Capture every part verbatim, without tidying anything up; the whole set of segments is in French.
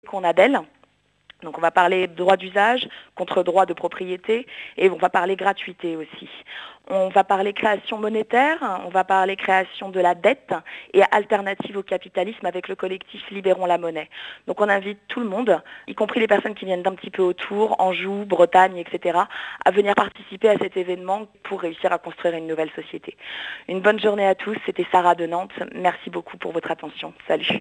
qu'on a d'elle. Donc on va parler droit d'usage contre droit de propriété et on va parler gratuité aussi. On va parler création monétaire, on va parler création de la dette et alternative au capitalisme avec le collectif Libérons la monnaie. Donc on invite tout le monde, y compris les personnes qui viennent d'un petit peu autour, Anjou, Bretagne, et cetera, à venir participer à cet événement pour réussir à construire une nouvelle société. Une bonne journée à tous, c'était Sarah de Nantes. Merci beaucoup pour votre attention. Salut.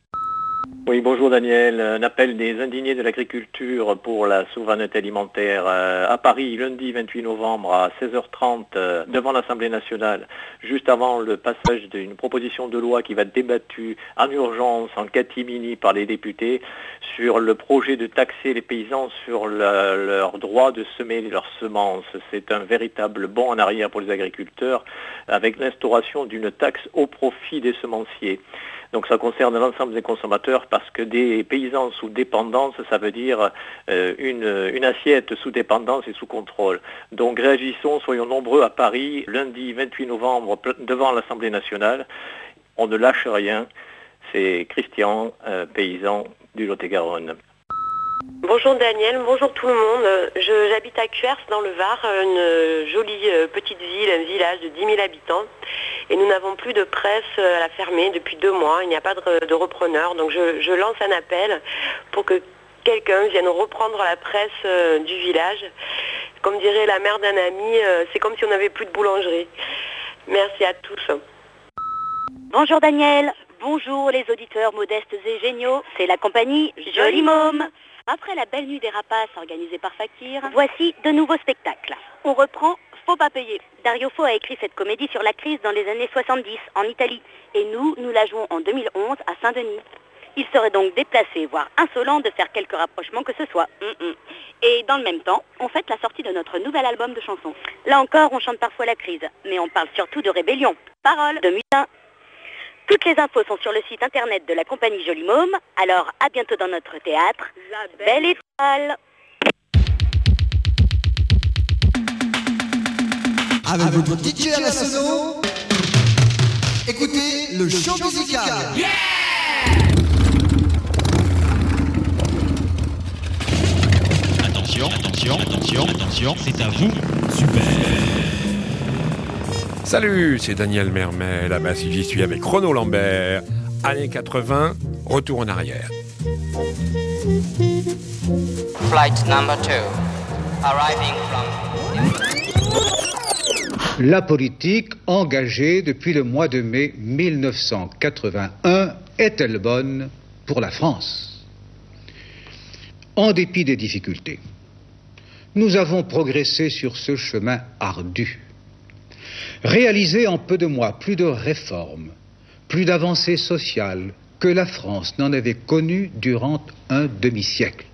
Oui, bonjour Daniel. Un appel des indignés de l'agriculture pour la souveraineté alimentaire euh, à Paris, lundi vingt-huit novembre à seize heures trente, euh, devant l'Assemblée nationale, juste avant le passage d'une proposition de loi qui va être débattue en urgence, en catimini par les députés, sur le projet de taxer les paysans sur la, leur droit de semer leurs semences. C'est un véritable bond en arrière pour les agriculteurs, avec l'instauration d'une taxe au profit des semenciers. Donc ça concerne l'ensemble des consommateurs parce que des paysans sous dépendance, ça veut dire euh, une, une assiette sous dépendance et sous contrôle. Donc réagissons, soyons nombreux à Paris, lundi vingt-huit novembre, devant l'Assemblée nationale. On ne lâche rien. C'est Christian, euh, paysan du Lot-et-Garonne. Bonjour Daniel, bonjour tout le monde. Je, j'habite à Cuers dans le Var, une jolie petite ville, un village de dix mille habitants. Et nous n'avons plus de presse à la fermer depuis deux mois. Il n'y a pas de, de repreneur. Donc je, je lance un appel pour que quelqu'un vienne reprendre la presse du village. Comme dirait la mère d'un ami, c'est comme si on n'avait plus de boulangerie. Merci à tous. Bonjour Daniel, bonjour les auditeurs modestes et géniaux. C'est la compagnie Joli Môme. Après la belle nuit des rapaces organisée par Fakir, voici de nouveaux spectacles. On reprend Faut pas payer. Dario Fo a écrit cette comédie sur la crise dans les années soixante-dix en Italie. Et nous, nous la jouons en deux mille onze à Saint-Denis. Il serait donc déplacé, voire insolent de faire quelques rapprochements que ce soit. Mm-mm. Et dans le même temps, on fête la sortie de notre nouvel album de chansons. Là encore, on chante parfois la crise, mais on parle surtout de rébellion, paroles, de mutin. Toutes les infos sont sur le site internet de la compagnie Joli Môme. Alors, à bientôt dans notre théâtre. La Belle Étoile. Avec votre D J à la sono, écoutez le show musical. Yeah! Attention, attention, attention, attention, c'est à vous. Super. Salut, c'est Daniel Mermet, là-bas si j'y suis avec Renaud Lambert. Années quatre-vingts, retour en arrière. Flight number two, arriving from... La politique engagée depuis le mois de mai mille neuf cent quatre-vingt-un est-elle bonne pour la France ? En dépit des difficultés, nous avons progressé sur ce chemin ardu. Réalisé en peu de mois plus de réformes, plus d'avancées sociales que la France n'en avait connues durant un demi-siècle.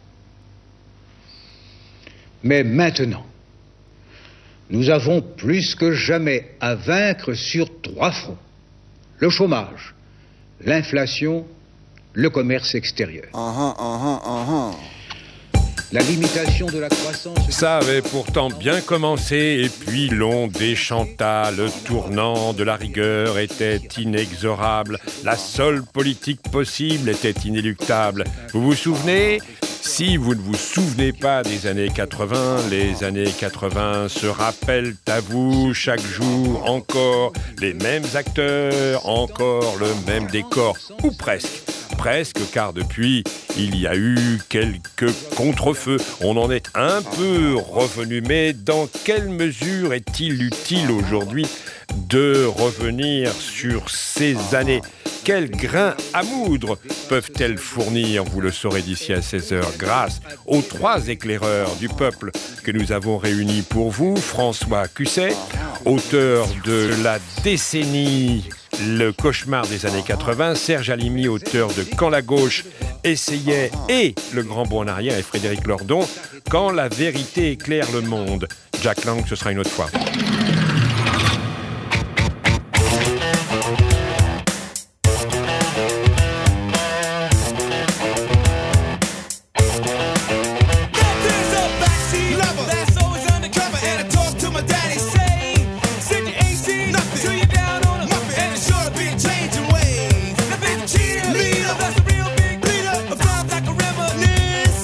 Mais maintenant, nous avons plus que jamais à vaincre sur trois fronts. Le chômage, l'inflation, le commerce extérieur. Uh-huh, uh-huh, uh-huh. La limitation de la croissance... Ça avait pourtant bien commencé et puis l'on déchanta. Le tournant de la rigueur était inexorable. La seule politique possible était inéluctable. Vous vous souvenez ? Si vous ne vous souvenez pas des années quatre-vingts, les années quatre-vingts se rappellent à vous chaque jour encore les mêmes acteurs, encore le même décor, ou presque. Presque, car depuis, il y a eu quelques contre-feux. On en est un peu revenu, mais dans quelle mesure est-il utile aujourd'hui de revenir sur ces années ? Quels grains à moudre peuvent-elles fournir ? Vous le saurez d'ici à seize heures, grâce aux trois éclaireurs du peuple que nous avons réunis pour vous. François Cusset, auteur de la décennie Le cauchemar des années quatre-vingts, Serge Halimi, auteur de Quand la gauche essayait, et Le grand bond en arrière, et Frédéric Lordon, Quand la vérité éclaire le monde. Jack Lang, ce sera une autre fois.